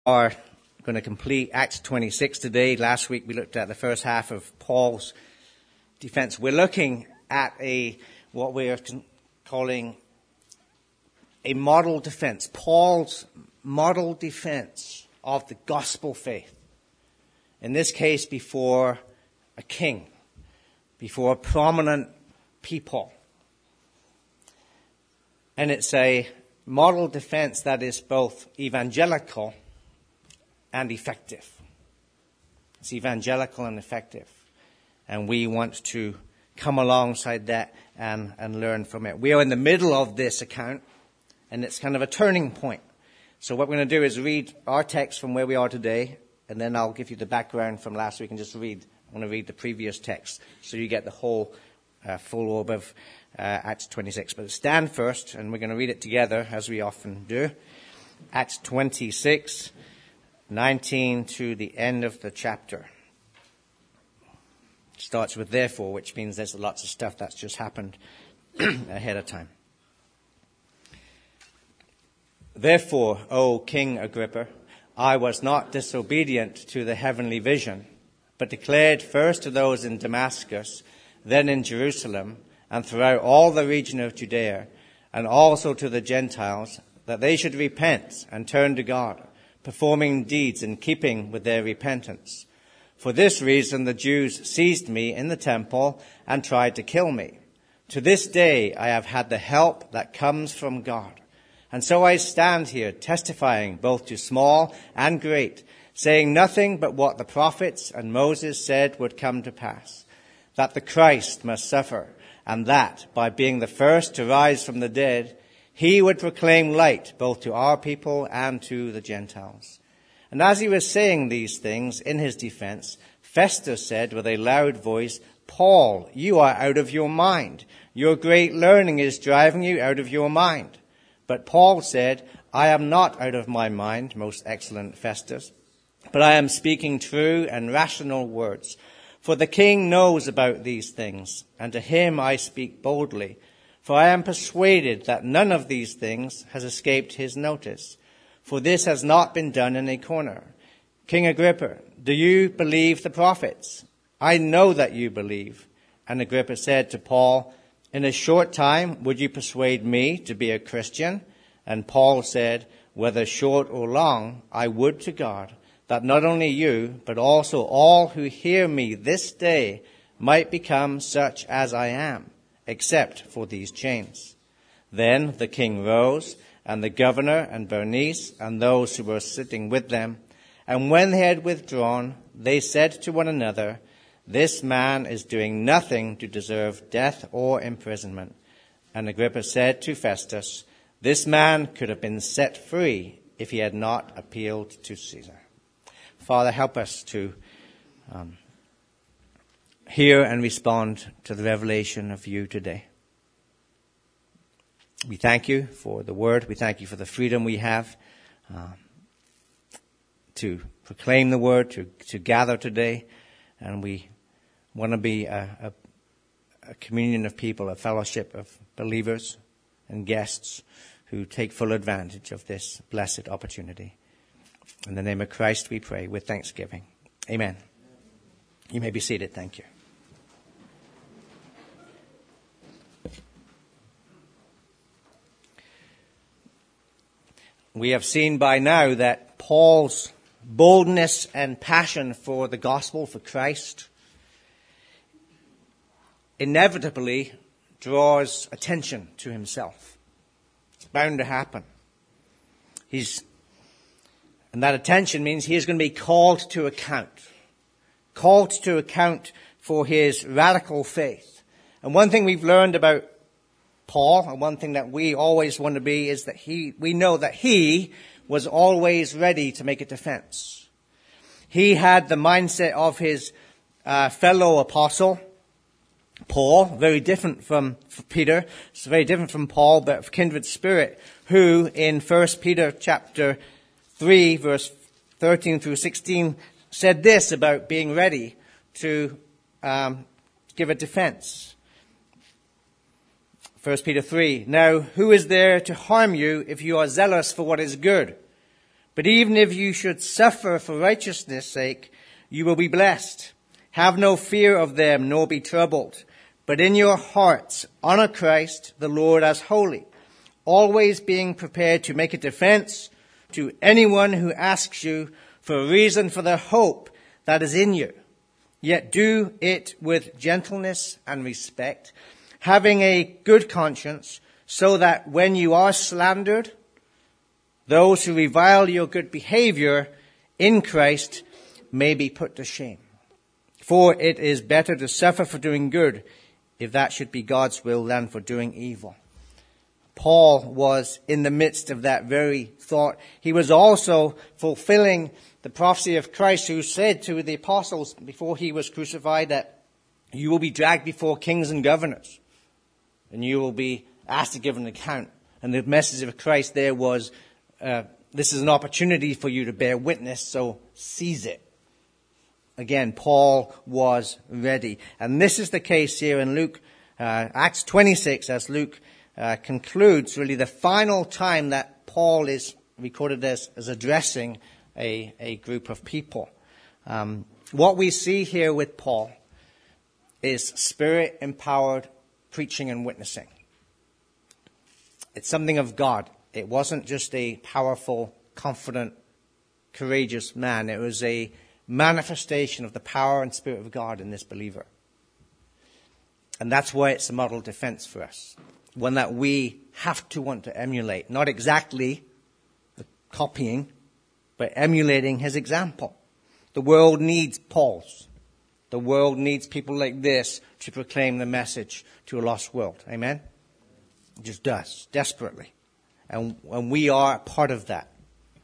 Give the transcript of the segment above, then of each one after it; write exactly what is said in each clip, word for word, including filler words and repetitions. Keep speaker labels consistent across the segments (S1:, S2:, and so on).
S1: are going to complete Acts twenty-six today. Last week we looked at the first half of Paul's defense. We're looking at a what we are calling a model defense. Paul's model defense of the gospel faith. In this case, before a king, before a prominent people. And it's a model defense that is both evangelical and effective. It's evangelical and effective. And we want to come alongside that and, and learn from it. We are in the middle of this account, and it's kind of a turning point. So what we're going to do is read our text from where we are today, and then I'll give you the background from last week and just read. I'm going to read the previous text so you get the whole uh, full orb of uh, Acts twenty-six. But stand first, and we're going to read it together, as we often do. Acts twenty-six, nineteen to the end of the chapter. It starts with therefore, which means there's lots of stuff that's just happened ahead of time. Therefore, O King Agrippa, I was not disobedient to the heavenly vision, but declared first to those in Damascus, then in Jerusalem, and throughout all the region of Judea, and also to the Gentiles, that they should repent and turn to God, performing deeds in keeping with their repentance. For this reason the Jews seized me in the temple and tried to kill me. To this day I have had the help that comes from God. And so I stand here testifying both to small and great, saying nothing but what the prophets and Moses said would come to pass, that the Christ must suffer, and that, by being the first to rise from the dead, he would proclaim light both to our people and to the Gentiles. And as he was saying these things in his defense, Festus said with a loud voice, Paul, you are out of your mind. Your great learning is driving you out of your mind. But Paul said, I am not out of my mind, most excellent Festus, but I am speaking true and rational words. For the king knows about these things, and to him I speak boldly. For I am persuaded that none of these things has escaped his notice. For this has not been done in a corner. King Agrippa, do you believe the prophets? I know that you believe. And Agrippa said to Paul, in a short time would you persuade me to be a Christian? And Paul said, whether short or long, I would to God, that not only you, but also all who hear me this day might become such as I am, except for these chains. Then the king rose, and the governor and Bernice and those who were sitting with them. And when they had withdrawn, they said to one another, this man is doing nothing to deserve death or imprisonment. And Agrippa said to Festus, this man could have been set free if he had not appealed to Caesar. Father, help us to um, hear and respond to the revelation of you today. We thank you for the word. We thank you for the freedom we have uh, to proclaim the word, to, to gather today. And we want to be a, a, a communion of people, a fellowship of believers and guests who take full advantage of this blessed opportunity. In the name of Christ we pray with thanksgiving. Amen. You may be seated. Thank you. We have seen by now that Paul's boldness and passion for the gospel, for Christ, inevitably draws attention to himself. It's bound to happen. He's, and that attention means he is going to be called to account. Called to account for his radical faith. And one thing we've learned about Paul, and one thing that we always want to be, is that he, we know that he was always ready to make a defense. He had the mindset of his uh, fellow apostle, Paul, very different from Peter. It's very different from Paul, but of kindred spirit, who in First Peter chapter three, verse thirteen through sixteen, said this about being ready to um, give a defense. First Peter three, now who is there to harm you if you are zealous for what is good? But even if you should suffer for righteousness' sake, you will be blessed. Have no fear of them, nor be troubled. But in your hearts honor Christ the Lord as holy, always being prepared to make a defense to anyone who asks you for a reason for the hope that is in you. Yet do it with gentleness and respect, having a good conscience, so that when you are slandered, those who revile your good behavior in Christ may be put to shame. For it is better to suffer for doing good, if that should be God's will, than for doing evil. Paul was in the midst of that very thought. He was also fulfilling the prophecy of Christ, who said to the apostles before he was crucified that you will be dragged before kings and governors, and you will be asked to give an account. And the message of Christ there was, uh, this is an opportunity for you to bear witness, so seize it. Again, Paul was ready. And this is the case here in Luke, uh, Acts twenty-six, as Luke uh, concludes, really the final time that Paul is recorded as, as addressing a, a group of people. Um, what we see here with Paul is Spirit-empowered preaching and witnessing. It's something of God. It wasn't just a powerful, confident, courageous man. It was a manifestation of the power and Spirit of God in this believer. And that's why it's a model defense for us. One that we have to want to emulate. Not exactly copying, but emulating his example. The world needs Paul's. The world needs people like this to proclaim the message to a lost world. Amen? It just does, desperately. And, and we are part of that.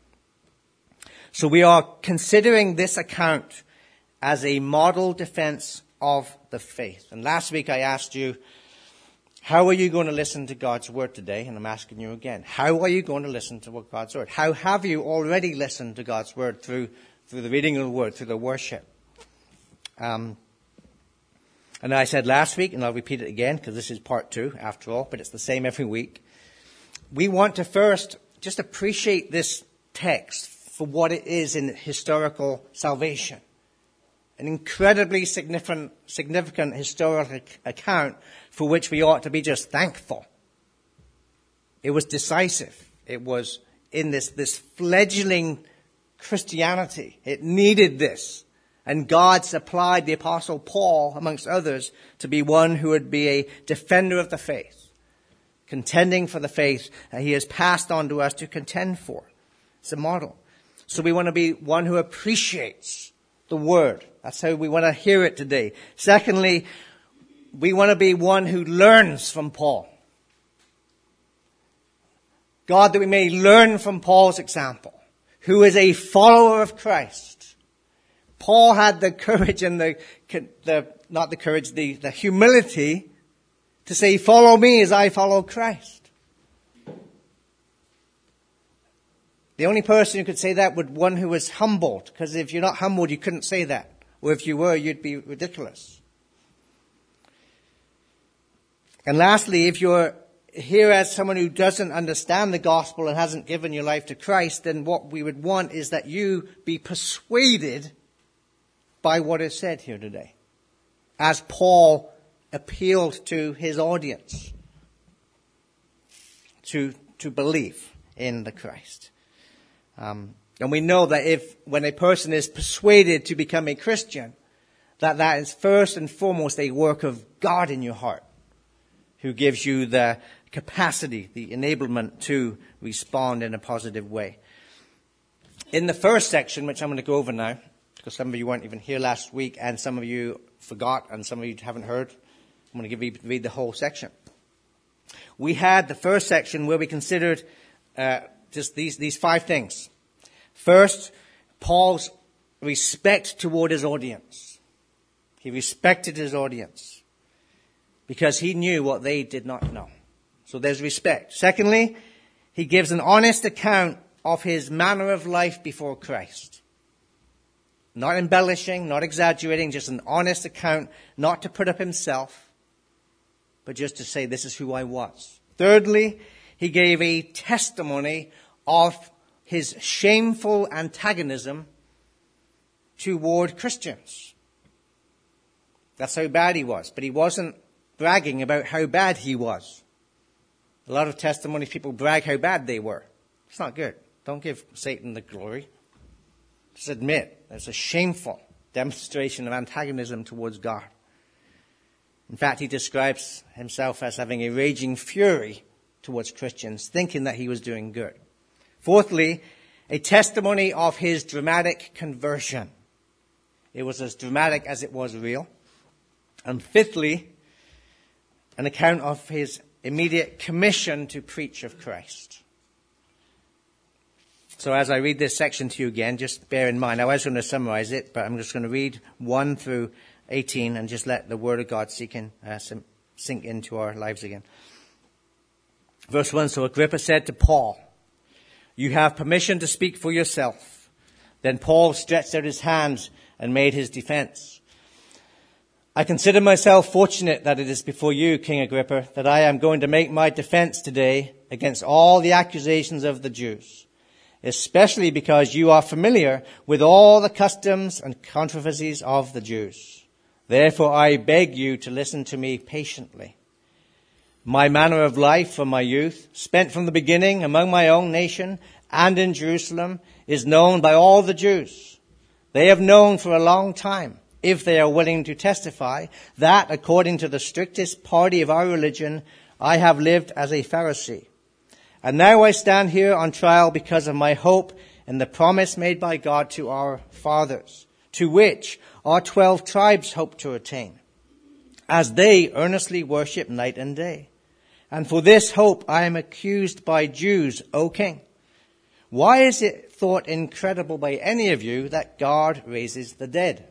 S1: So we are considering this account as a model defense of the faith. And last week I asked you, how are you going to listen to God's word today? And I'm asking you again, how are you going to listen to God's word? How have you already listened to God's word through, through the reading of the word, through the worship? Um, and I said last week, and I'll repeat it again because this is part two after all, but it's the same every week. We want to first just appreciate this text for what it is in historical salvation. An incredibly significant, significant historical account for which we ought to be just thankful. It was decisive. It was in this, this fledgling Christianity. It needed this. And God supplied the Apostle Paul, amongst others, to be one who would be a defender of the faith, contending for the faith that he has passed on to us to contend for. It's a model. So we want to be one who appreciates the word. That's how we want to hear it today. Secondly, we want to be one who learns from Paul. God, that we may learn from Paul's example, who is a follower of Christ. Paul had the courage and the, the not the courage, the, the humility to say, follow me as I follow Christ. The only person who could say that would one who was humbled, because if you're not humbled, you couldn't say that. Or if you were, you'd be ridiculous. And lastly, if you're here as someone who doesn't understand the gospel and hasn't given your life to Christ, then what we would want is that you be persuaded by what is said here today, as Paul appealed to his audience to, to believe in the Christ. Um, and we know that if, when a person is persuaded to become a Christian, that that is first and foremost a work of God in your heart, who gives you the capacity, the enablement to respond in a positive way. In the first section, which I'm going to go over now, because some of you weren't even here last week, and some of you forgot, and some of you haven't heard, I'm going to give you, read the whole section. We had the first section where we considered uh, just these, these five things. First, Paul's respect toward his audience. He respected his audience because he knew what they did not know. So there's respect. Secondly, he gives an honest account of his manner of life before Christ. Not embellishing, not exaggerating, just an honest account, not to put up himself, but just to say, this is who I was. Thirdly, he gave a testimony of his shameful antagonism toward Christians. That's how bad he was. But he wasn't bragging about how bad he was. A lot of testimony people brag how bad they were. It's not good. Don't give Satan the glory. Just admit there's a shameful demonstration of antagonism towards God. In fact, he describes himself as having a raging fury towards Christians, thinking that he was doing good. Fourthly, a testimony of his dramatic conversion. It was as dramatic as it was real. And fifthly, an account of his immediate commission to preach of Christ. So as I read this section to you again, just bear in mind, I was going to summarize it, but I'm just going to read one through eighteen and just let the word of God sink, in, uh, sink into our lives again. Verse one, so Agrippa said to Paul, you have permission to speak for yourself. Then Paul stretched out his hands and made his defense. I consider myself fortunate that it is before you, King Agrippa, that I am going to make my defense today against all the accusations of the Jews, especially because you are familiar with all the customs and controversies of the Jews. Therefore, I beg you to listen to me patiently. My manner of life from my youth, spent from the beginning among my own nation and in Jerusalem, is known by all the Jews. They have known for a long time, if they are willing to testify, that according to the strictest party of our religion, I have lived as a Pharisee. And now I stand here on trial because of my hope in the promise made by God to our fathers, to which our twelve tribes hope to attain, as they earnestly worship night and day. And for this hope I am accused by Jews, O king. Why is it thought incredible by any of you that God raises the dead?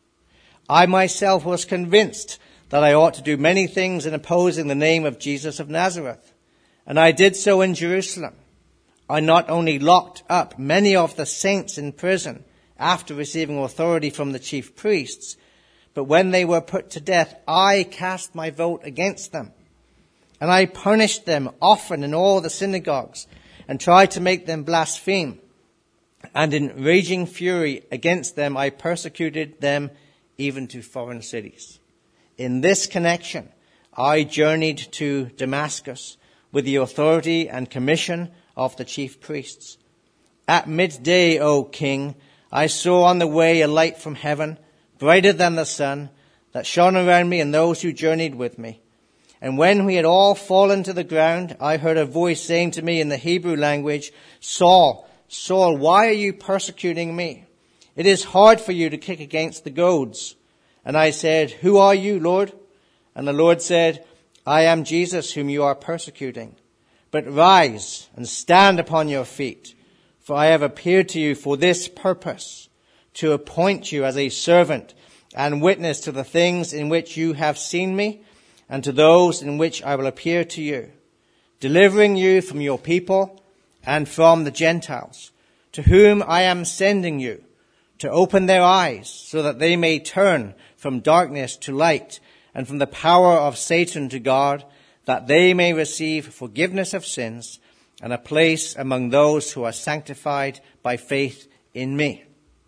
S1: I myself was convinced that I ought to do many things in opposing the name of Jesus of Nazareth. And I did so in Jerusalem. I not only locked up many of the saints in prison after receiving authority from the chief priests, but when they were put to death, I cast my vote against them. And I punished them often in all the synagogues and tried to make them blaspheme. And in raging fury against them, I persecuted them even to foreign cities. In this connection, I journeyed to Damascus with the authority and commission of the chief priests. At midday, O king, I saw on the way a light from heaven, brighter than the sun, that shone around me and those who journeyed with me. And when we had all fallen to the ground, I heard a voice saying to me in the Hebrew language, Saul, Saul, why are you persecuting me? It is hard for you to kick against the goads. And I said, who are you, Lord? And the Lord said, I am Jesus whom you are persecuting. But rise and stand upon your feet, for I have appeared to you for this purpose, to appoint you as a servant and witness to the things in which you have seen me, and to those in which I will appear to you, delivering you from your people and from the Gentiles, to whom I am sending you, to open their eyes so that they may turn from darkness to light and from the power of Satan to God, that they may receive forgiveness of sins and a place among those who are sanctified by faith in me.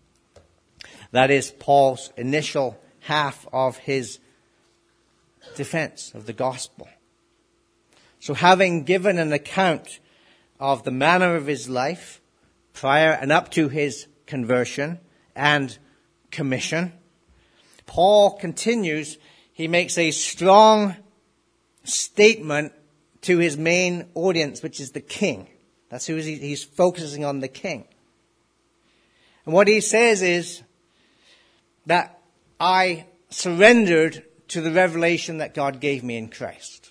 S1: That is Paul's initial half of his defense of the gospel. So having given an account of the manner of his life prior and up to his conversion and commission, Paul continues, he makes a strong statement to his main audience, which is the king. That's who he's focusing on, the king. And what he says is that I surrendered to the revelation that God gave me in Christ.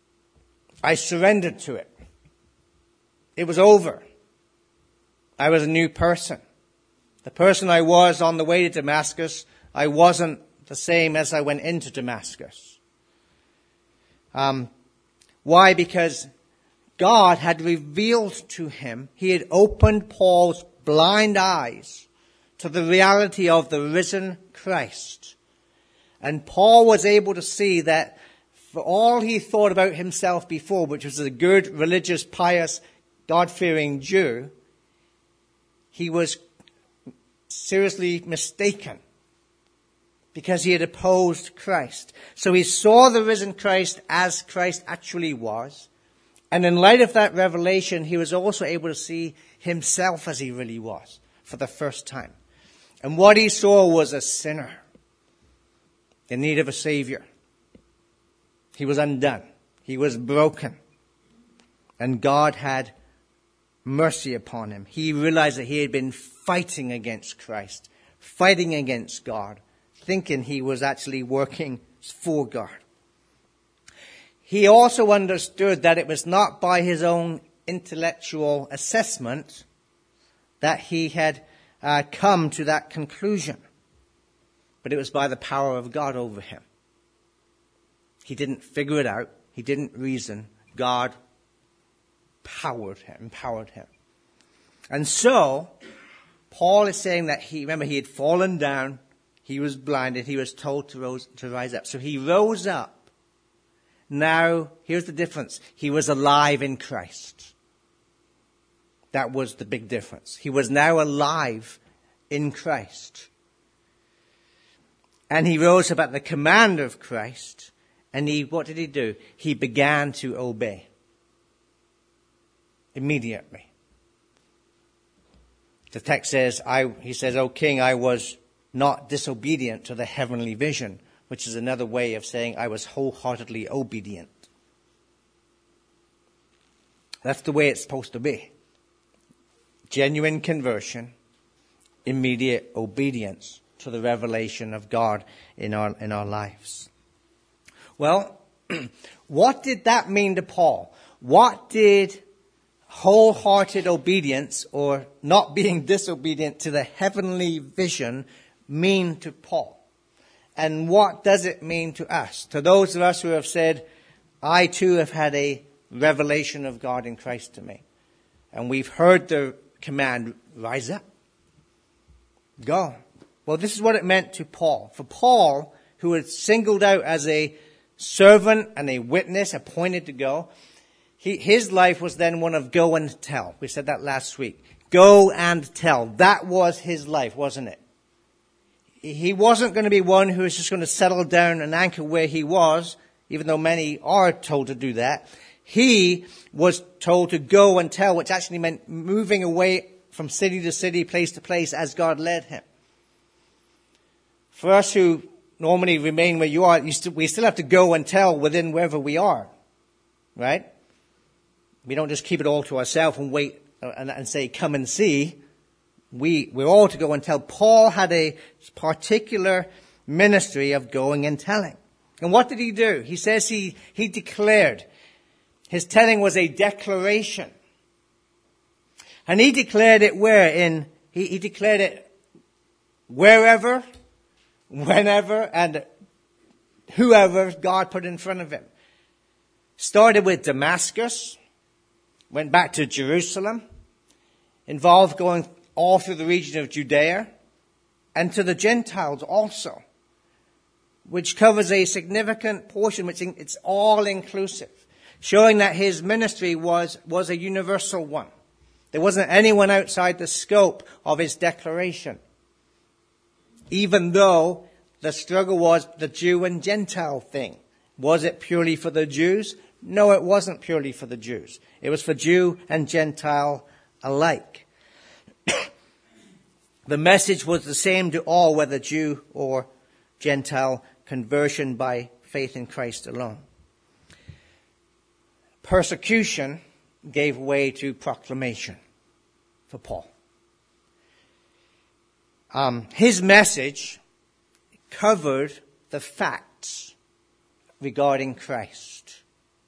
S1: I surrendered to it. It was over. I was a new person. The person I was on the way to Damascus, I wasn't the same as I went into Damascus. Um, why? Because God had revealed to him, he had opened Paul's blind eyes to the reality of the risen Christ. And Paul was able to see that for all he thought about himself before, which was a good, religious, pious, God-fearing Jew, he was seriously mistaken because he had opposed Christ. So he saw the risen Christ as Christ actually was. And in light of that revelation, he was also able to see himself as he really was for the first time. And what he saw was a sinner in need of a Savior. He was undone. He was broken. And God had mercy upon him. He realized that he had been fighting against Christ, fighting against God, thinking he was actually working for God. He also understood that it was not by his own intellectual assessment that he had uh, come to that conclusion, but it was by the power of God over him. He didn't figure it out. He didn't reason. God powered him, empowered him. And so, Paul is saying that he, remember, he had fallen down. He was blinded. He was told to, rose, to rise up. So he rose up. Now, here's the difference. He was alive in Christ. That was the big difference. He was now alive in Christ. And he rose up at the command of Christ. And he, what did he do? He began to obey. Immediately. The text says, I, he says, O king, I was not disobedient to the heavenly vision, which is another way of saying I was wholeheartedly obedient. That's the way it's supposed to be. Genuine conversion, immediate obedience to the revelation of God in our, in our lives. Well, what did that mean to Paul? What did wholehearted obedience or not being disobedient to the heavenly vision mean to Paul? And what does it mean to us? To those of us who have said, I too have had a revelation of God in Christ to me. And we've heard the command, rise up. Go. Well, this is what it meant to Paul. For Paul, who was singled out as a servant and a witness appointed to go, he, his life was then one of go and tell. We said that last week. Go and tell. That was his life, wasn't it? He wasn't going to be one who was just going to settle down and anchor where he was, even though many are told to do that. He was told to go and tell, which actually meant moving away from city to city, place to place, as God led him. For us who normally remain where you are, you st- we still have to go and tell within wherever we are, right? We don't just keep it all to ourselves and wait and, and say, come and see. We, we're all to go and tell. Paul had a particular ministry of going and telling. And what did he do? He says he, he declared. His telling was a declaration. And he declared it where? In, he, he declared it wherever, whenever, and whoever God put in front of him. Started with Damascus, went back to Jerusalem, involved going all through the region of Judea, and to the Gentiles also, which covers a significant portion, which it's all inclusive, showing that his ministry was, was a universal one. There wasn't anyone outside the scope of his declaration, even though the struggle was the Jew and Gentile thing. Was it purely for the Jews? No, it wasn't purely for the Jews. It was for Jew and Gentile alike. The message was the same to all, whether Jew or Gentile, conversion by faith in Christ alone. Persecution gave way to proclamation for Paul. Um, his message covered the facts regarding Christ,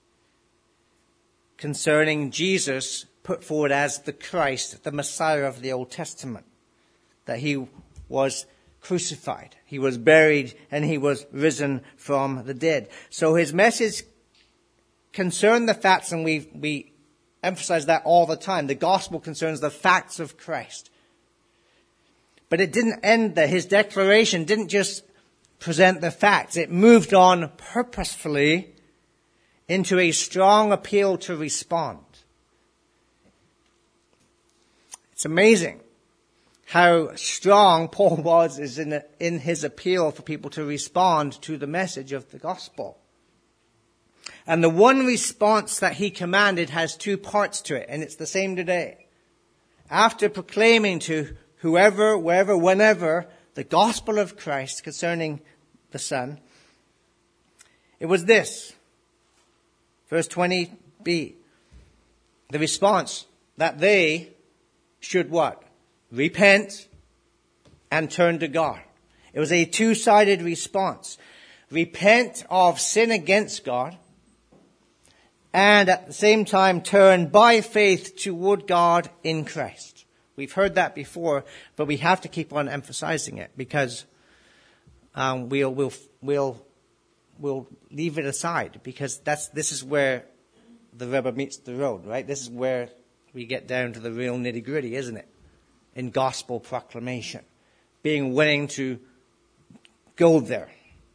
S1: concerning Jesus put forward as the Christ, the Messiah of the Old Testament, that he was crucified, he was buried, and he was risen from the dead. So his message concerned the facts, and we we emphasize that all the time. The gospel concerns the facts of Christ. But it didn't end there. His declaration didn't just present the facts. It moved on purposefully into a strong appeal to respond. It's amazing how strong Paul was is in, in his appeal for people to respond to the message of the gospel. And the one response that he commanded has two parts to it, and it's the same today. After proclaiming to whoever, wherever, whenever, the gospel of Christ concerning the Son, it was this. Verse twenty b. The response that they should what? Repent and turn to God. It was a two-sided response. Repent of sin against God, and at the same time turn by faith toward God in Christ. We've heard that before, but we have to keep on emphasizing it because um, we'll we'll we'll we'll leave it aside because that's this is where the rubber meets the road, right? This is where we get down to the real nitty-gritty, isn't it? In gospel proclamation, being willing to go there.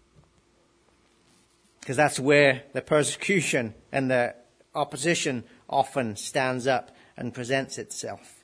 S1: Because that's where the persecution and the opposition often stands up and presents itself.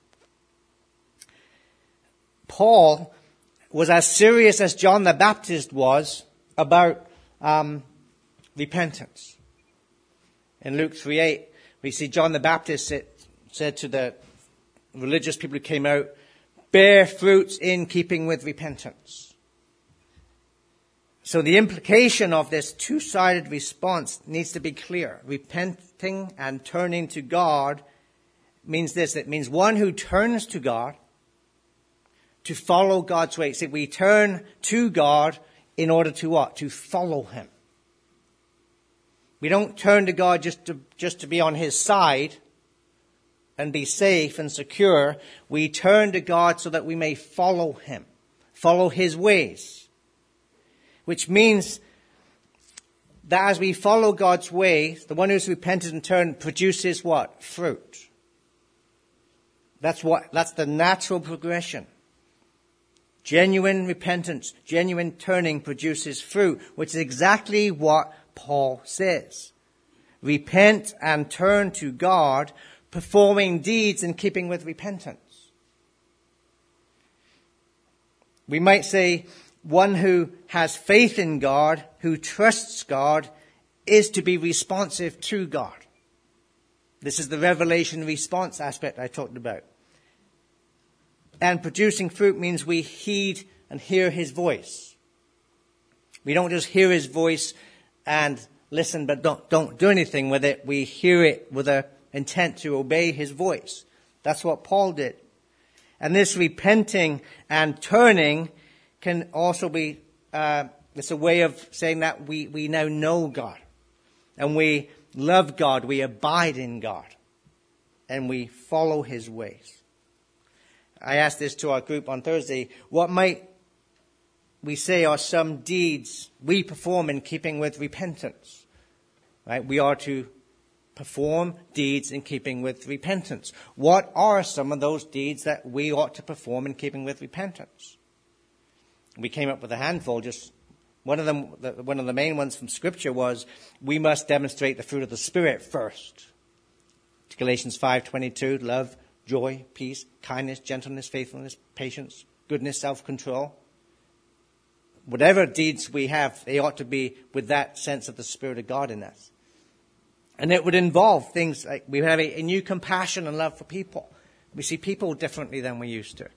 S1: Paul was as serious as John the Baptist was about um, repentance. In Luke three eight, we see John the Baptist said, said to the religious people who came out, bear fruits in keeping with repentance. So the implication of this two-sided response needs to be clear. Repenting and turning to God means this. It means one who turns to God to follow God's way. See, we turn to God in order to what? To follow Him. We don't turn to God just to, just to be on His side and be safe and secure. We turn to God so that we may follow Him, follow His ways. Which means that as we follow God's way, the one who's repented and turned produces what? Fruit. That's what, that's the natural progression. Genuine repentance, genuine turning produces fruit, which is exactly what Paul says. Repent and turn to God, performing deeds in keeping with repentance. We might say one who has faith in God, who trusts God, is to be responsive to God. This is the revelation response aspect I talked about. And producing fruit means we heed and hear His voice. We don't just hear His voice and listen but don't, don't do anything with it. We hear it with an intent to obey His voice. That's what Paul did. And this repenting and turning can also be, uh, it's a way of saying that we, we now know God. And we love God. We abide in God. And we follow His ways. I asked this to our group on Thursday. What might we say are some deeds we perform in keeping with repentance? Right? We are to perform deeds in keeping with repentance. What are some of those deeds that we ought to perform in keeping with repentance? We came up with a handful. Just one of them, one of the main ones from Scripture was we must demonstrate the fruit of the Spirit first. Galatians five twenty-two, love, joy, peace, kindness, gentleness, faithfulness, patience, goodness, self-control. Whatever deeds we have, they ought to be with that sense of the Spirit of God in us. And it would involve things like we have a, a new compassion and love for people. We see people differently than we used to.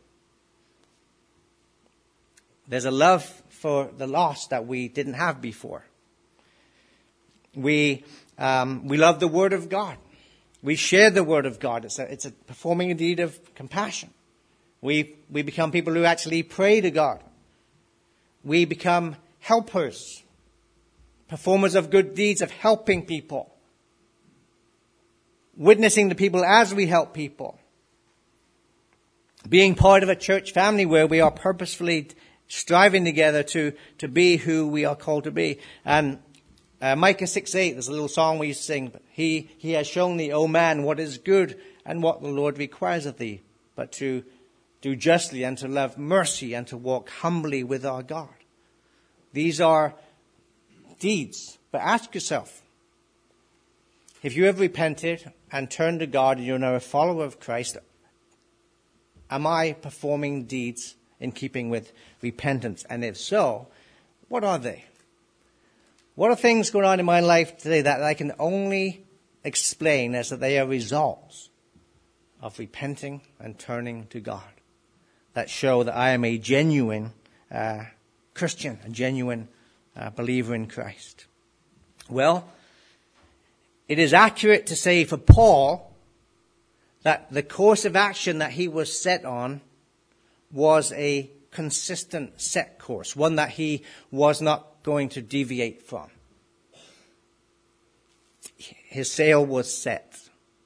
S1: There's a love for the lost that we didn't have before. We um, we love the Word of God. We share the Word of God. It's a, it's a performing a deed of compassion. We we become people who actually pray to God. We become helpers, performers of good deeds, of helping people, witnessing to people as we help people, being part of a church family where we are purposefully striving together to, to be who we are called to be. And uh, Micah six eight, there's a little song we sing. He, he has shown thee, O man, what is good and what the Lord requires of thee, but to do justly and to love mercy and to walk humbly with our God. These are deeds. But ask yourself, if you have repented and turned to God and you're now a follower of Christ, Am I performing deeds in keeping with repentance? And if so, what are they? What are things going on in my life today that I can only explain as that they are results of repenting and turning to God, that show that I am a genuine uh, Christian, a genuine uh, believer in Christ? Well, it is accurate to say for Paul that the course of action that he was set on was a consistent set course, one that he was not going to deviate from. His sail was set.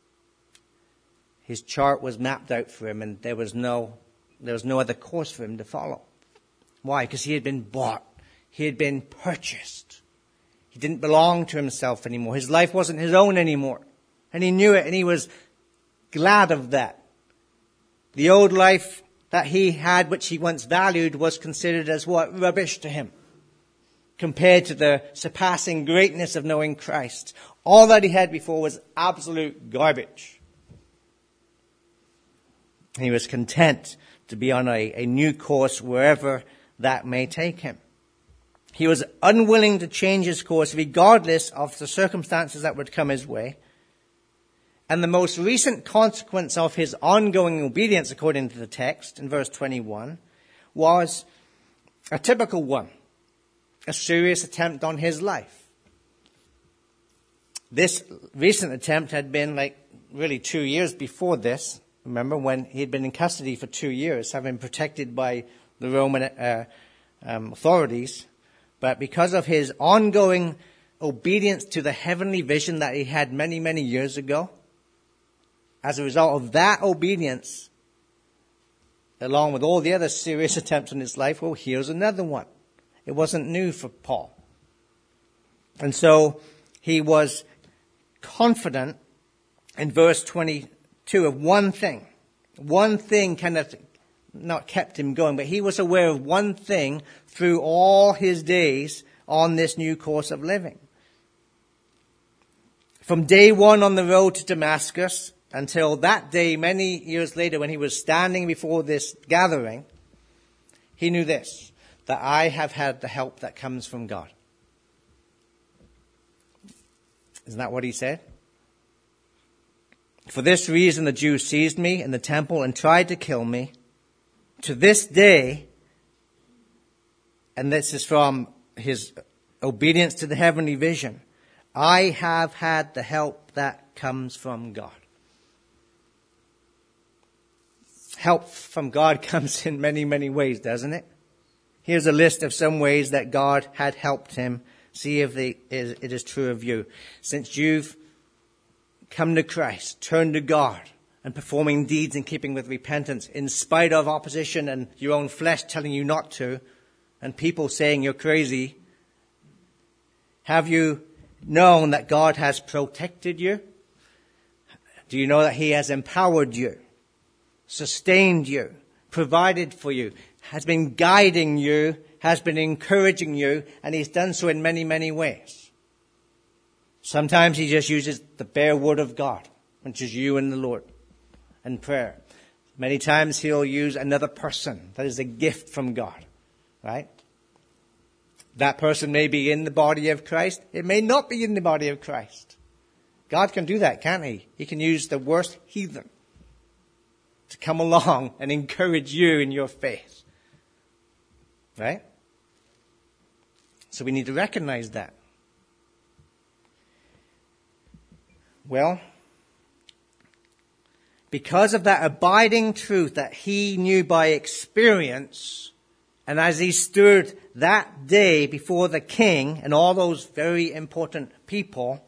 S1: His chart was mapped out for him, and there was no, there was no other course for him to follow. Why? Because he had been bought. He had been purchased. He didn't belong to himself anymore. His life wasn't his own anymore. And he knew it, and he was glad of that. The old life that he had, which he once valued, was considered as what? Rubbish to him, compared to the surpassing greatness of knowing Christ. All that he had before was absolute garbage. He was content to be on a, a new course wherever that may take him. He was unwilling to change his course regardless of the circumstances that would come his way. And the most recent consequence of his ongoing obedience, according to the text in verse twenty-one, was a typical one, a serious attempt on his life. This recent attempt had been like really two years before this. Remember, when he had been in custody for two years, having protected by the Roman uh, um, authorities. But because of his ongoing obedience to the heavenly vision that he had many, many years ago, as a result of that obedience, along with all the other serious attempts in his life, well, here's another one. It wasn't new for Paul. And so he was confident in verse twenty-two of one thing. One thing kind of not kept him going, but he was aware of one thing through all his days on this new course of living. From day one on the road to Damascus until that day many years later when he was standing before this gathering, he knew this, that I have had the help that comes from God. Isn't that what he said? For this reason the Jews seized me in the temple and tried to kill me. To this day, and this is from his obedience to the heavenly vision, I have had the help that comes from God. Help from God comes in many, many ways, doesn't it? Here's a list of some ways that God had helped him. See if they, it is true of you. Since you've come to Christ, turned to God, and performing deeds in keeping with repentance, in spite of opposition and your own flesh telling you not to, and people saying you're crazy, have you known that God has protected you? Do you know that he has empowered you, sustained you, provided for you, has been guiding you, has been encouraging you, and he's done so in many, many ways? Sometimes he just uses the bare word of God, which is you and the Lord, and prayer. Many times he'll use another person. That is a gift from God, right? That person may be in the body of Christ. It may not be in the body of Christ. God can do that, can't he? He can use the worst heathen to come along and encourage you in your faith. Right? So we need to recognize that. Well, because of that abiding truth that he knew by experience, and as he stood that day before the king and all those very important people,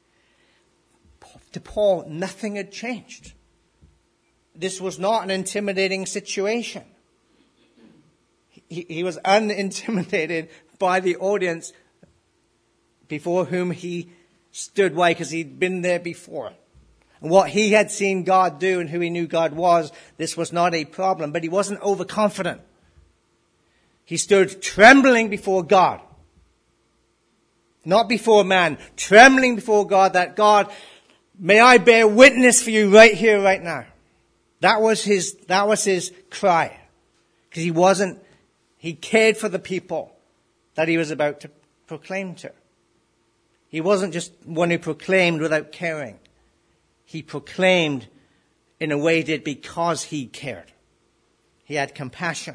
S1: to Paul, nothing had changed. This was not an intimidating situation. He, he was unintimidated by the audience before whom he stood. Why? Because he'd been there before. And what he had seen God do and who he knew God was, this was not a problem. But he wasn't overconfident. He stood trembling before God. Not before man. Trembling before God, that God, may I bear witness for you right here, right now. That was his, that was his cry. Because he wasn't, he cared for the people that he was about to proclaim to. He wasn't just one who proclaimed without caring. He proclaimed in a way he did because he cared. He had compassion.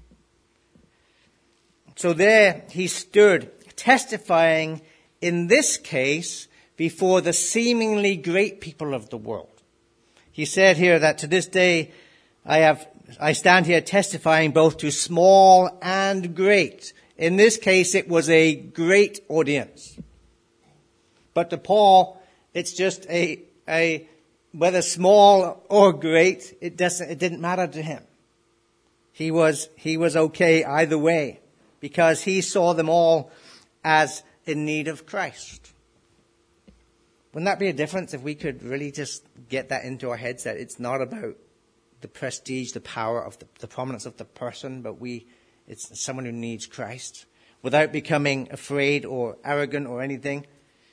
S1: So there he stood, testifying in this case before the seemingly great people of the world. He said here that to this day I have, I stand here testifying both to small and great. In this case, it was a great audience. But to Paul, it's just a, a, whether small or great, it doesn't, it didn't matter to him. He was, he was okay either way because he saw them all as in need of Christ. Wouldn't that be a difference if we could really just get that into our heads that it's not about the prestige, the power of the, the prominence of the person, but we, it's someone who needs Christ without becoming afraid or arrogant or anything.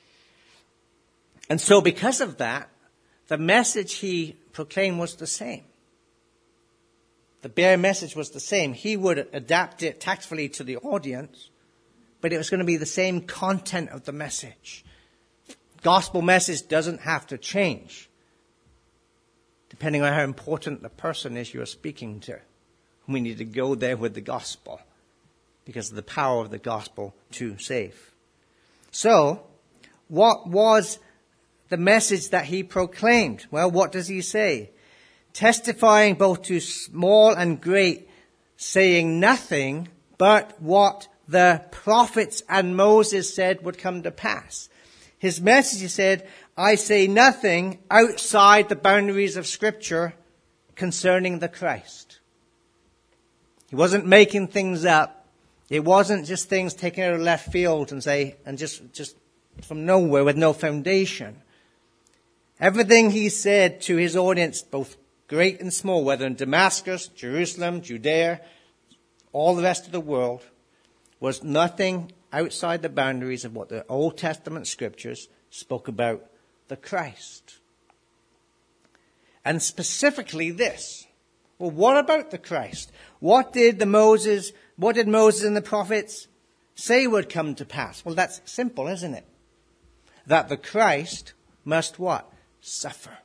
S1: And so because of that, the message he proclaimed was the same. The bare message was the same. He would adapt it tactfully to the audience, but it was going to be the same content of the message. Gospel message doesn't have to change, depending on how important the person is you're speaking to. We need to go there with the gospel because of the power of the gospel to save. So, what was the message that he proclaimed? Well, what does he say? Testifying both to small and great, saying nothing but what the prophets and Moses said would come to pass. His message, he said, I say nothing outside the boundaries of Scripture concerning the Christ. He wasn't making things up. It wasn't just things taken out of left field and say, and just, just from nowhere with no foundation. Everything he said to his audience, both great and small, whether in Damascus, Jerusalem, Judea, all the rest of the world, was nothing outside the boundaries of what the Old Testament scriptures spoke about the Christ. And specifically this. Well, what about the Christ? What did the Moses, what did Moses and the prophets say would come to pass? Well, that's simple, isn't it? That the Christ must what? Suffer.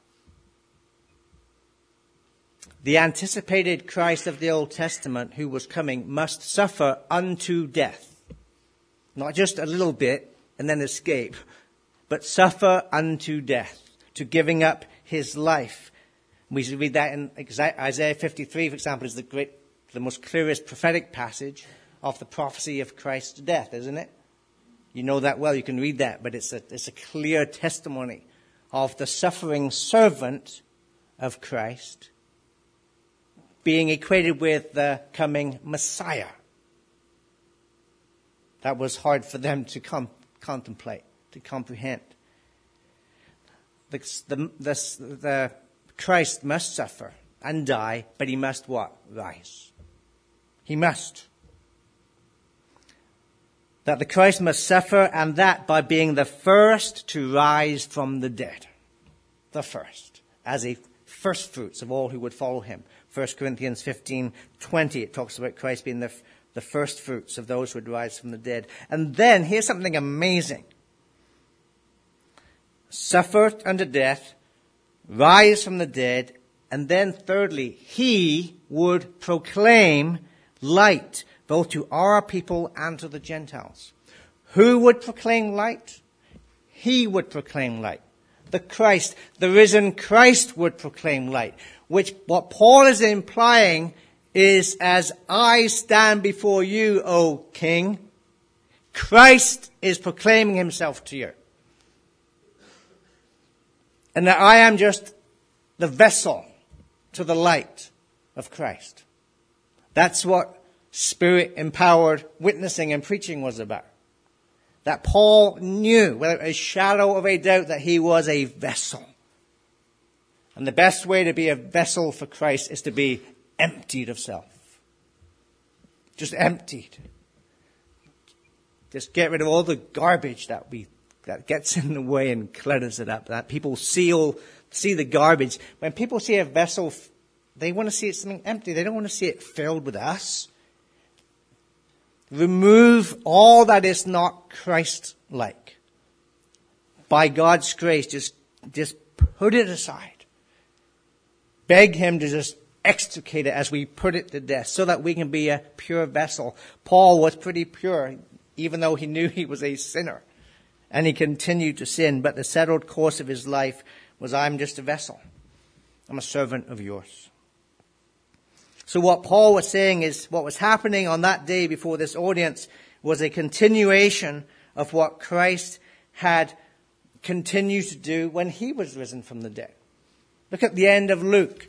S1: The anticipated Christ of the Old Testament who was coming must suffer unto death. Not just a little bit and then escape, but suffer unto death, to giving up his life. We read that in Isaiah fifty-three, for example, is the great, the most clearest prophetic passage of the prophecy of Christ's death, isn't it? You know that well, you can read that, but it's a, it's a clear testimony of the suffering servant of Christ being equated with the coming Messiah. That was hard for them to com- contemplate, to comprehend. The, the, the, the Christ must suffer and die, but he must what? Rise. He must. That the Christ must suffer, and that by being the first to rise from the dead. The first. As a first fruits of all who would follow him. First Corinthians fifteen twenty, it talks about Christ being the the first fruits of those who would rise from the dead. And then, here's something amazing. Suffer unto death, rise from the dead, and then thirdly, he would proclaim light, both to our people and to the Gentiles. Who would proclaim light? He would proclaim light. The Christ, the risen Christ would proclaim light. Which, what Paul is implying is, as I stand before you, O King, Christ is proclaiming himself to you. And that I am just the vessel to the light of Christ. That's what Spirit-empowered witnessing and preaching was about. That Paul knew, without a shadow of a doubt, that he was a vessel. And the best way to be a vessel for Christ is to be emptied of self. Just emptied. Just get rid of all the garbage that we that gets in the way and clutters it up. That people see all, see the garbage. When people see a vessel f- They want to see it something empty. They don't want to see it filled with us. Remove all that is not Christ-like. By God's grace, just, just put it aside. Beg him to just extricate it as we put it to death so that we can be a pure vessel. Paul was pretty pure, even though he knew he was a sinner. And he continued to sin, but the settled course of his life was, I'm just a vessel. I'm a servant of yours. So what Paul was saying is what was happening on that day before this audience was a continuation of what Christ had continued to do when he was risen from the dead. Look at the end of Luke.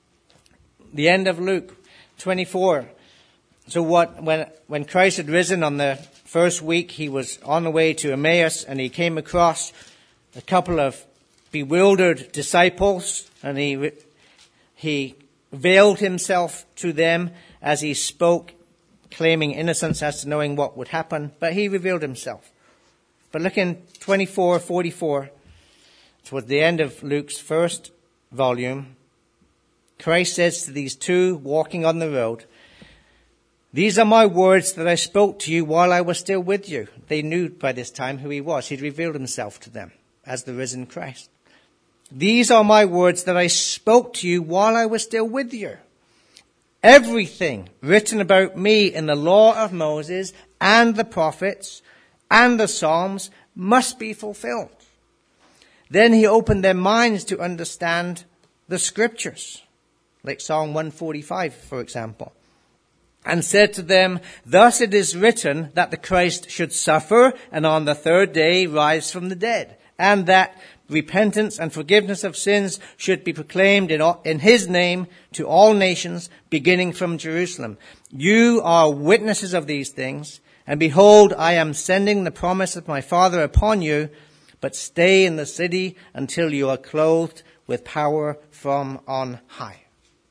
S1: The end of Luke twenty-four. So what, when, when Christ had risen on the first week, he was on the way to Emmaus and he came across a couple of bewildered disciples and he, he veiled himself to them as he spoke, claiming innocence as to knowing what would happen, but he revealed himself. But look in twenty-four forty-four, towards the end of Luke's first volume, Christ says to these two walking on the road, these are my words that I spoke to you while I was still with you. They knew by this time who he was. He'd revealed himself to them as the risen Christ. These are my words that I spoke to you while I was still with you. Everything written about me in the law of Moses and the prophets and the Psalms must be fulfilled. Then he opened their minds to understand the scriptures, like Psalm one forty-five, for example, and said to them, thus it is written that the Christ should suffer and on the third day rise from the dead, and that repentance and forgiveness of sins should be proclaimed in, all, in his name to all nations, beginning from Jerusalem. You are witnesses of these things, and behold, I am sending the promise of my Father upon you, but stay in the city until you are clothed with power from on high.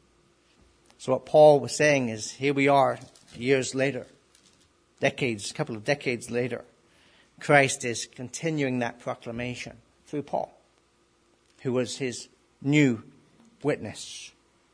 S1: So what Paul was saying is, here we are years later, decades, a couple of decades later, Christ is continuing that proclamation through Paul, who was his new witness.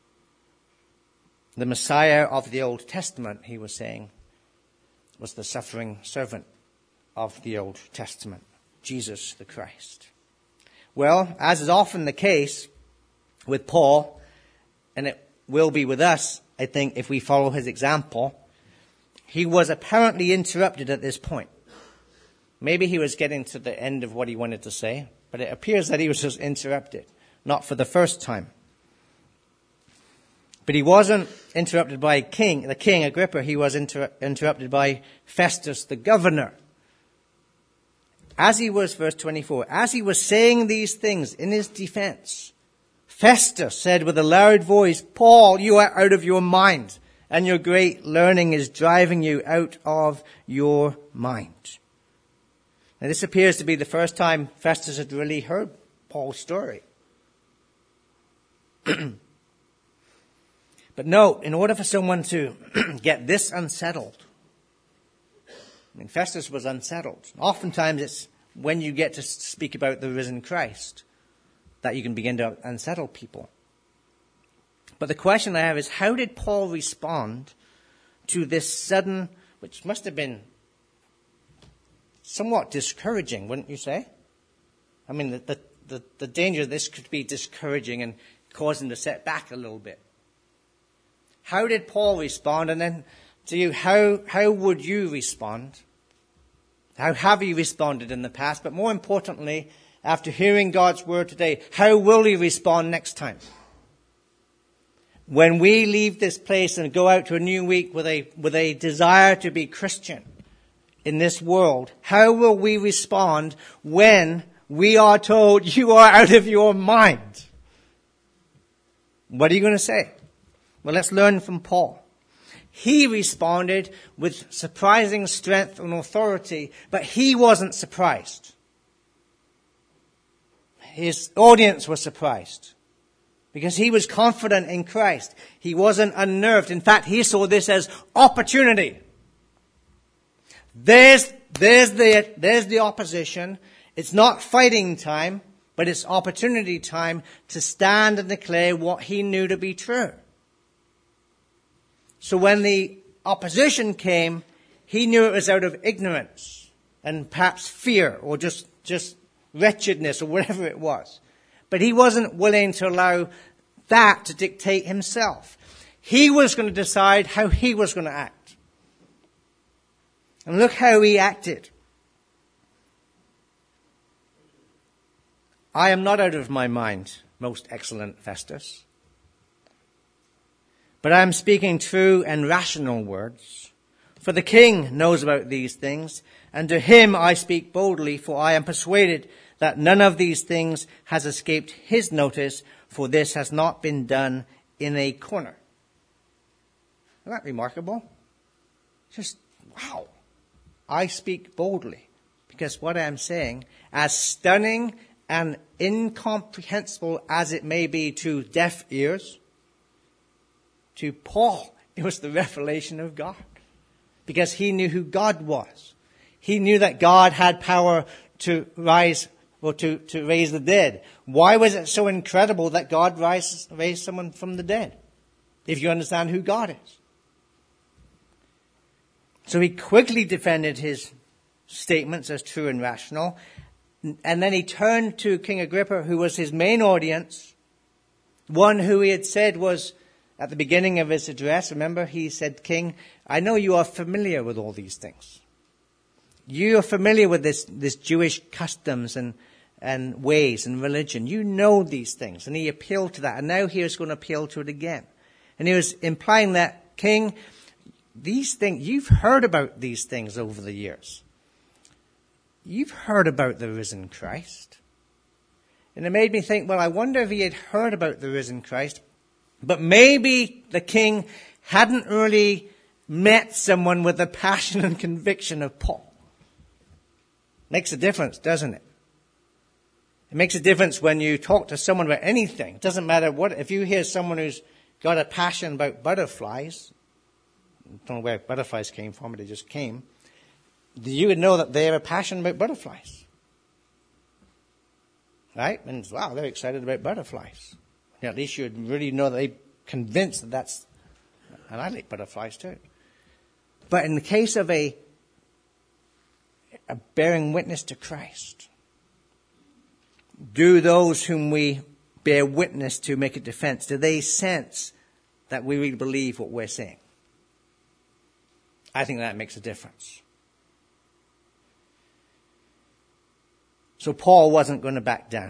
S1: The Messiah of the Old Testament, he was saying, was the suffering servant of the Old Testament, Jesus the Christ. Well, as is often the case with Paul, and it will be with us, I think, if we follow his example, he was apparently interrupted at this point. Maybe he was getting to the end of what he wanted to say, but it appears that he was just interrupted, not for the first time. But he wasn't interrupted by king, the king Agrippa. He was inter- interrupted by Festus, the governor. As he was, verse twenty-four, as he was saying these things in his defense, Festus said with a loud voice, Paul, you are out of your mind, and your great learning is driving you out of your mind. Now, this appears to be the first time Festus had really heard Paul's story. But note, in order for someone to get this unsettled, I mean, Festus was unsettled. Oftentimes it's when you get to speak about the risen Christ that you can begin to unsettle people. But the question I have is, how did Paul respond to this sudden, which must have been somewhat discouraging, wouldn't you say? I mean, the, the, the, the danger of this could be discouraging and cause him to set back a little bit. How did Paul respond? And then to you, how, how would you respond? How have you responded in the past? But more importantly, after hearing God's word today, how will you respond next time? When we leave this place and go out to a new week with a, with a desire to be Christian in this world, how will we respond when we are told you are out of your mind? What are you going to say? Well, let's learn from Paul. He responded with surprising strength and authority, but he wasn't surprised. His audience was surprised because he was confident in Christ. He wasn't unnerved. In fact, he saw this as opportunity. There's, there's the, there's the opposition. It's not fighting time, but it's opportunity time to stand and declare what he knew to be true. So when the opposition came, he knew it was out of ignorance and perhaps fear or just, just wretchedness or whatever it was. But he wasn't willing to allow that to dictate himself. He was going to decide how he was going to act. And look how he acted. I am not out of my mind, most excellent Festus, but I am speaking true and rational words. For the king knows about these things, and to him I speak boldly, for I am persuaded that none of these things has escaped his notice, for this has not been done in a corner. Isn't that remarkable? Just, wow. I speak boldly, because what I am saying, as stunning and incomprehensible as it may be to deaf ears, to Paul, it was the revelation of God. Because he knew who God was. He knew that God had power to rise or to, to raise the dead. Why was it so incredible that God rise, raised someone from the dead? If you understand who God is. So he quickly defended his statements as true and rational. And then he turned to King Agrippa, who was his main audience, one who he had said was, at the beginning of his address, remember, he said, King, I know you are familiar with all these things. You are familiar with this, this Jewish customs and, and ways and religion. You know these things. And he appealed to that. And now he is going to appeal to it again. And he was implying that, King, these things, you've heard about these things over the years. You've heard about the risen Christ. And it made me think, well, I wonder if he had heard about the risen Christ, but maybe the king hadn't really met someone with the passion and conviction of Paul. Makes a difference, doesn't it? It makes a difference when you talk to someone about anything. It doesn't matter what, if you hear someone who's got a passion about butterflies, I don't know where butterflies came from, but they just came, you would know that they have a passion about butterflies. Right? And wow, they're excited about butterflies. Yeah, at least you'd really know that they're convinced that that's, and I like butterflies too. But in the case of a, a bearing witness to Christ, do those whom we bear witness to make a defense? Do they sense that we really believe what we're saying? I think that makes a difference. So Paul wasn't going to back down.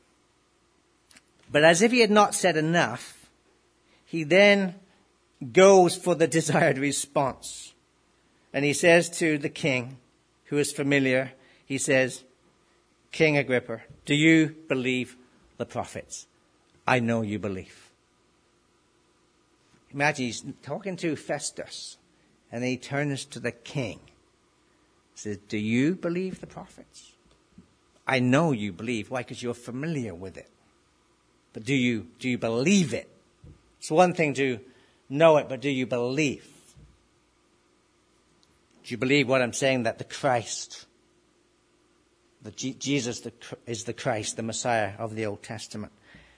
S1: But as if he had not said enough, he then goes for the desired response. And he says to the king, who is familiar, he says, King Agrippa, do you believe the prophets? I know you believe. Imagine he's talking to Festus, and then he turns to the king. He says, do you believe the prophets? I know you believe. Why? Because you're familiar with it. But do you, do you believe it? It's one thing to know it, but do you believe? Do you believe what I'm saying, that the Christ, that G- Jesus the, is the Christ, the Messiah of the Old Testament?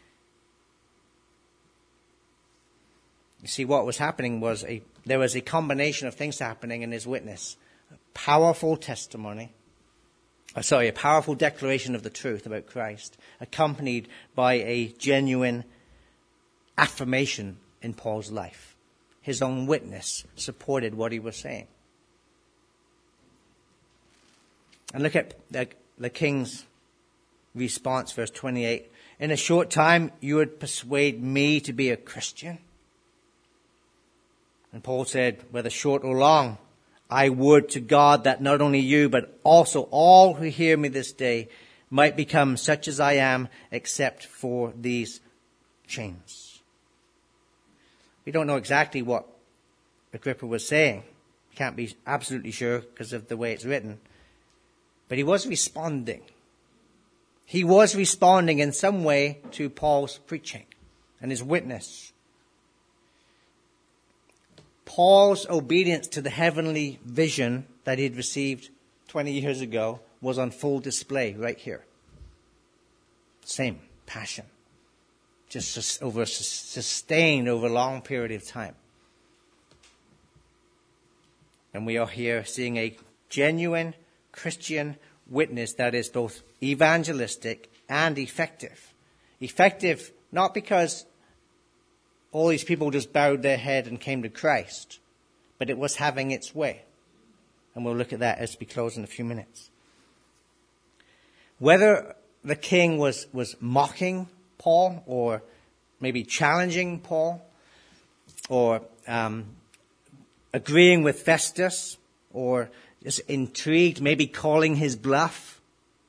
S1: You see, what was happening was a, there was a combination of things happening in his witness. A powerful testimony. Oh, sorry, a powerful declaration of the truth about Christ, accompanied by a genuine affirmation in Paul's life. His own witness supported what he was saying. And look at the, the king's response, verse twenty-eight. In a short time, you would persuade me to be a Christian. And Paul said, whether short or long, I would to God that not only you, but also all who hear me this day might become such as I am, except for these chains. We don't know exactly what Agrippa was saying. Can't be absolutely sure because of the way it's written. But he was responding. He was responding in some way to Paul's preaching and his witness. Paul's obedience to the heavenly vision that he had received twenty years ago was on full display right here. Same passion. Just over sustained over a long period of time. And we are here seeing a genuine Christian witness that is both evangelistic and effective. Effective not because all these people just bowed their head and came to Christ, but it was having its way. And we'll look at that as we close in a few minutes. Whether the king was, was mocking Paul or maybe challenging Paul or um, agreeing with Festus or just intrigued, maybe calling his bluff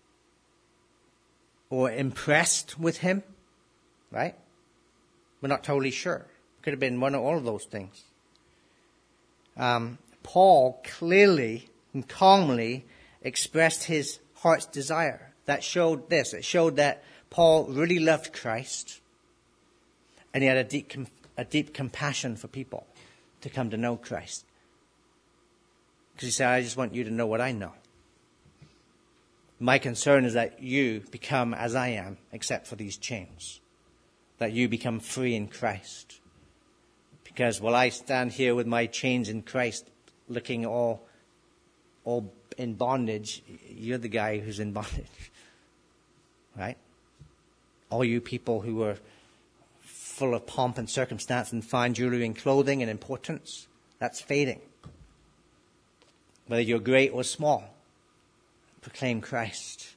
S1: or impressed with him, right? We're not totally sure. Could have been one or all of those things. Um, Paul clearly and calmly expressed his heart's desire. That showed this. It showed that Paul really loved Christ, and he had a deep, a deep compassion for people to come to know Christ. Because he said, I just want you to know what I know. My concern is that you become as I am, except for these chains. That you become free in Christ. Because while I stand here with my chains in Christ, looking all, all in bondage, you're the guy who's in bondage. Right? All you people who are full of pomp and circumstance and fine jewelry and clothing and importance, that's fading. Whether you're great or small, proclaim Christ.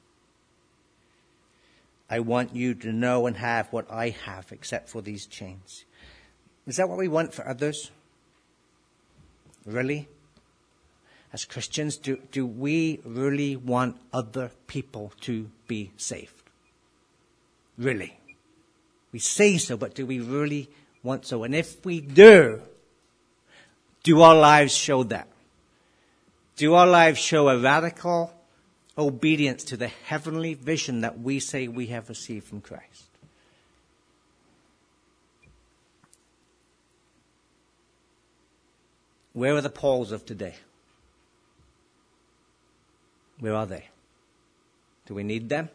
S1: I want you to know and have what I have, except for these chains. Is that what we want for others? Really? As Christians, do, do we really want other people to be saved? Really? We say so, but do we really want so? And if we do, do our lives show that? Do our lives show a radical obedience to the heavenly vision that we say we have received from Christ? Where are the Pauls of today? Where are they? Do we need them?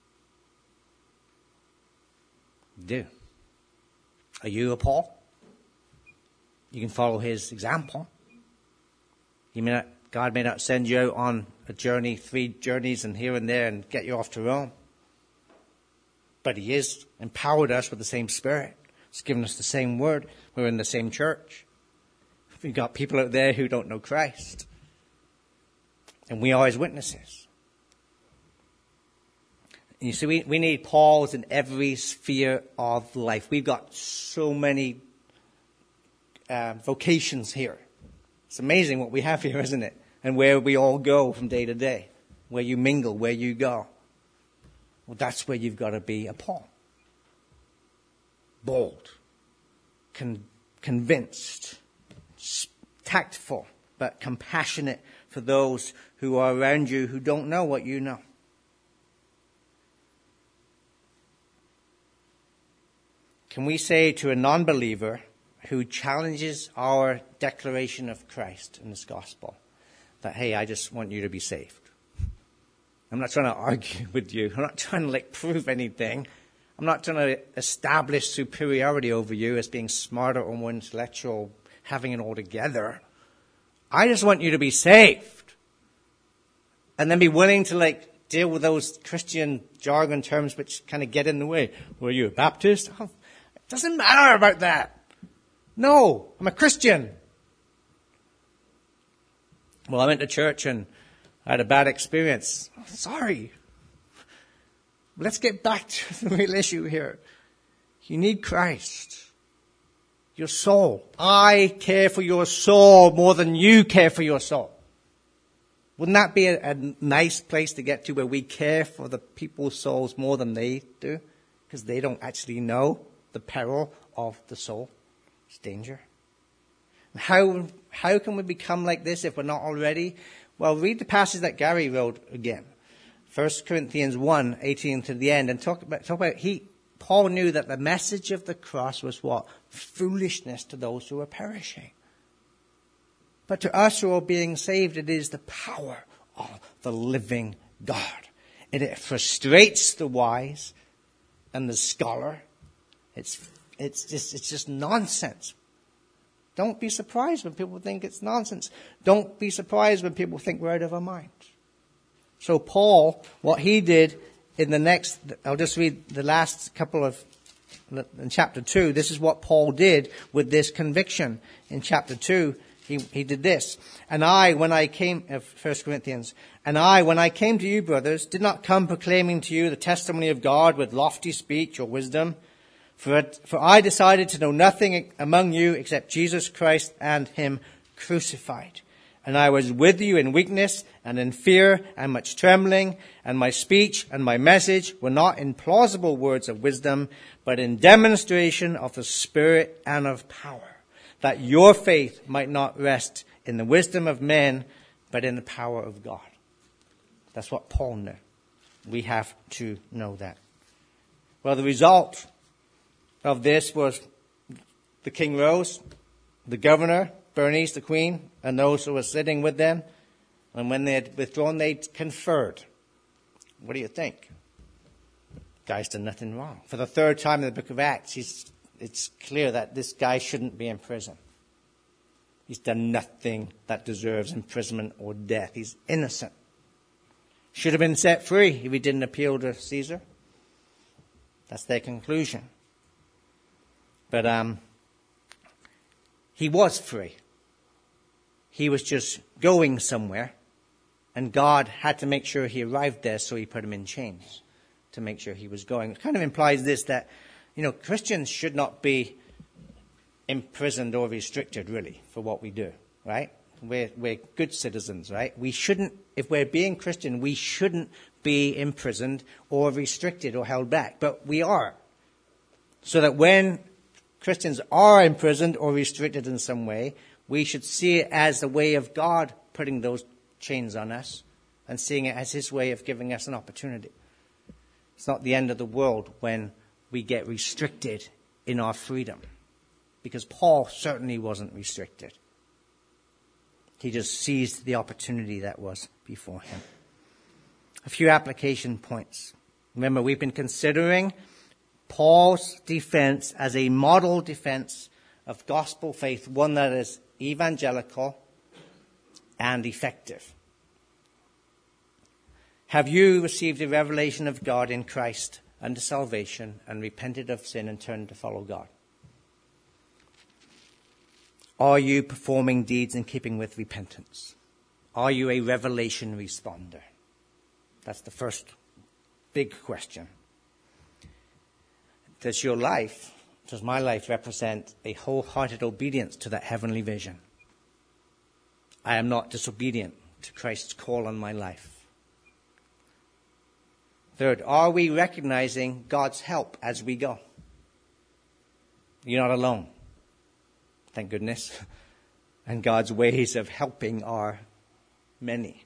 S1: We do. Are you a Paul? You can follow his example. You may not, God may not send you out on a journey, three journeys and here and there and get you off to Rome. But he has empowered us with the same Spirit. He's given us the same word. We're in the same church. We've got people out there who don't know Christ. And we are his witnesses. And you see, we, we need Pauls in every sphere of life. We've got so many uh, vocations here. It's amazing what we have here, isn't it? And where we all go from day to day. Where you mingle, where you go. Well, that's where you've got to be a Paul. Bold. Con- convinced. Tactful, but compassionate for those who are around you who don't know what you know. Can we say to a non-believer who challenges our declaration of Christ in this gospel that, hey, I just want you to be saved? I'm not trying to argue with you. I'm not trying to like prove anything. I'm not trying to establish superiority over you as being smarter or more intellectual, having it all together. I just want you to be saved. And then be willing to like deal with those Christian jargon terms which kind of get in the way. Were you a Baptist? Oh, it doesn't matter about that. No, I'm a Christian. Well, I went to church and I had a bad experience. Oh, sorry. Let's get back to the real issue here. You need Christ. Your soul. I care for your soul more than you care for your soul. Wouldn't that be a, a nice place to get to where we care for the people's souls more than they do? Because they don't actually know the peril of the soul. It's danger. How, how can we become like this if we're not already? Well, read the passage that Gary wrote again. First Corinthians one, eighteen to the end. And talk about, talk about he, Paul knew that the message of the cross was what? Foolishness to those who are perishing. But to us who are being saved, it is the power of the living God. And it frustrates the wise and the scholar. It's, it's just, it's just nonsense. Don't be surprised when people think it's nonsense. Don't be surprised when people think we're out of our minds. So Paul, what he did in the next, I'll just read the last couple of, in chapter two, this is what Paul did with this conviction. In chapter two, he, he did this. And I, when I came, of First Corinthians, and I, when I came to you, brothers, did not come proclaiming to you the testimony of God with lofty speech or wisdom. For, it, for I decided to know nothing among you except Jesus Christ and him crucified. And I was with you in weakness and in fear and much trembling, and my speech and my message were not in plausible words of wisdom, but in demonstration of the Spirit and of power, that your faith might not rest in the wisdom of men, but in the power of God. That's what Paul knew. We have to know that. Well, the result of this was the king rose, the governor, Bernice, the queen, and those who were sitting with them. And when they had withdrawn, they conferred. What do you think? Guy's done nothing wrong. For the third time in the book of Acts, he's, it's clear that this guy shouldn't be in prison. He's done nothing that deserves imprisonment or death. He's innocent. Should have been set free if he didn't appeal to Caesar. That's their conclusion. But um, he was free. He was just going somewhere, and God had to make sure he arrived there, so he put him in chains to make sure he was going. It kind of implies this, that, you know, Christians should not be imprisoned or restricted, really, for what we do, right? We're, we're good citizens, right? We shouldn't, if we're being Christian, we shouldn't be imprisoned or restricted or held back, but we are. So that when Christians are imprisoned or restricted in some way, we should see it as the way of God putting those chains on us and seeing it as his way of giving us an opportunity. It's not the end of the world when we get restricted in our freedom, because Paul certainly wasn't restricted. He just seized the opportunity that was before him. A few application points. Remember, we've been considering Paul's defense as a model defense of gospel faith, one that is evangelical and effective. Have you received a revelation of God in Christ unto salvation and repented of sin and turned to follow God? Are you performing deeds in keeping with repentance? Are you a revelation responder? That's the first big question. Does your life, does my life represent a wholehearted obedience to that heavenly vision? I am not disobedient to Christ's call on my life. Third, are we recognizing God's help as we go? You're not alone. Thank goodness. And God's ways of helping are many.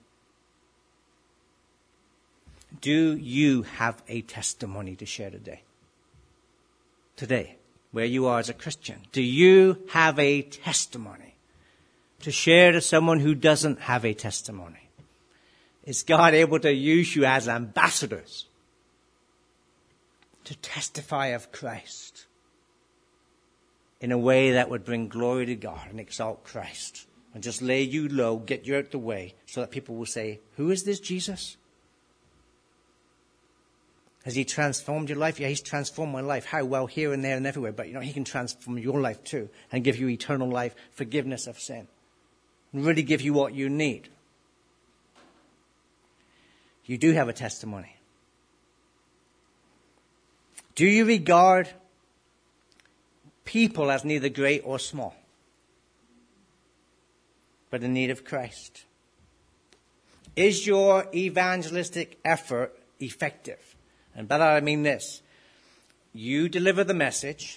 S1: Do you have a testimony to share today? Today, where you are as a Christian, do you have a testimony to share to someone who doesn't have a testimony? Is God able to use you as ambassadors to testify of Christ in a way that would bring glory to God and exalt Christ, and just lay you low, get you out the way, so that people will say, who is this Jesus? Has he transformed your life? Yeah, he's transformed my life. How? Well, here and there and everywhere. But, you know, he can transform your life too and give you eternal life, forgiveness of sin, and really give you what you need. You do have a testimony. Do you regard people as neither great or small, but in need of Christ? Is your evangelistic effort effective? And by that I mean this. You deliver the message.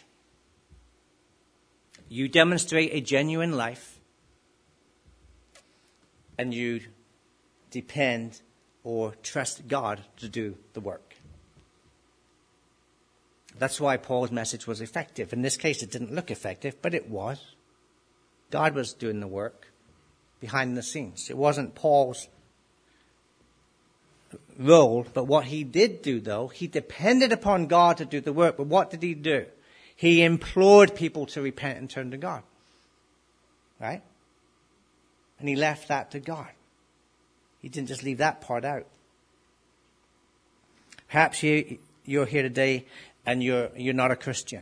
S1: You demonstrate a genuine life. And you depend or trust God to do the work. That's why Paul's message was effective. In this case, it didn't look effective, but it was. God was doing the work behind the scenes. It wasn't Paul's role, but what he did do, though, he depended upon God to do the work. But what did he do? He implored people to repent and turn to God. right? And he left that to God. He didn't just leave that part out. Perhaps you, you're here today and you're, you're not a Christian.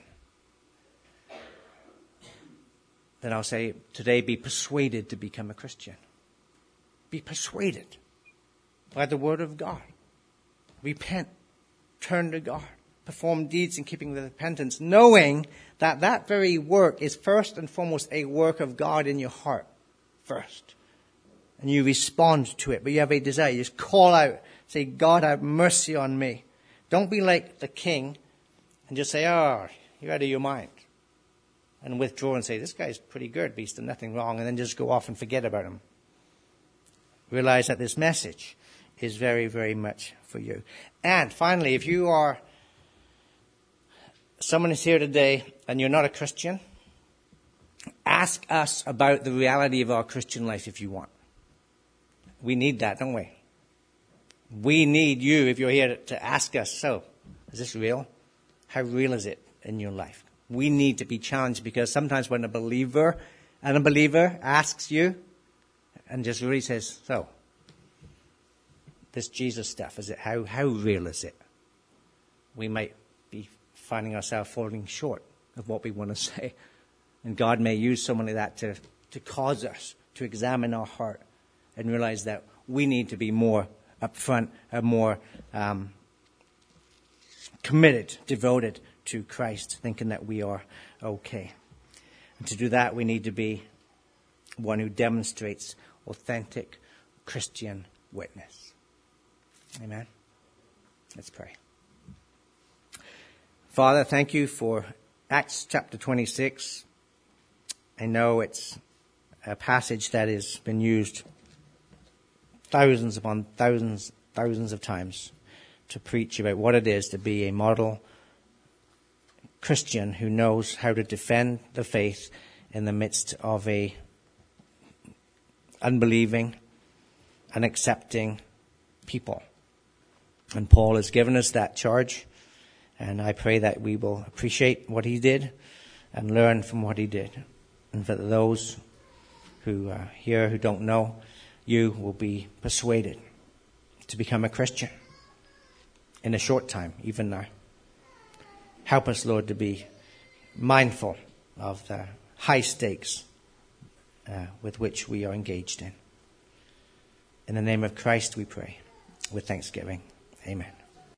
S1: Then I'll say today, be persuaded to become a Christian. Be persuaded by the word of God. Repent. Turn to God. Perform deeds in keeping with repentance, knowing that that very work is first and foremost a work of God in your heart first. And you respond to it, but you have a desire. You just call out, say, God, have mercy on me. Don't be like the king and just say, oh, you're out of your mind. And withdraw and say, this guy's pretty good, but he's done nothing wrong, and then just go off and forget about him. Realize that this message is very, very much for you. And finally, if you are, someone is here today and you're not a Christian, ask us about the reality of our Christian life if you want. We need that, don't we? We need you, if you're here, to ask us, so, is this real? How real is it in your life? We need to be challenged, because sometimes when a believer, an unbeliever asks you and just really says, so, this Jesus stuff, is it, how, how real is it? We might be finding ourselves falling short of what we want to say. And God may use someone like that to, to cause us to examine our heart and realize that we need to be more upfront and more um, committed, devoted to Christ, thinking that we are okay. And to do that, we need to be one who demonstrates authentic Christian witness. Amen. Let's pray. Father, thank you for Acts chapter twenty-six. I know it's a passage that has been used thousands upon thousands, thousands of times to preach about what it is to be a model Christian who knows how to defend the faith in the midst of a unbelieving, unaccepting people. And Paul has given us that charge, and I pray that we will appreciate what he did and learn from what he did. And for those who are here who don't know, you will be persuaded to become a Christian in a short time, even now. Help us, Lord, to be mindful of the high stakes uh, with which we are engaged in. In the name of Christ we pray with thanksgiving. Amen.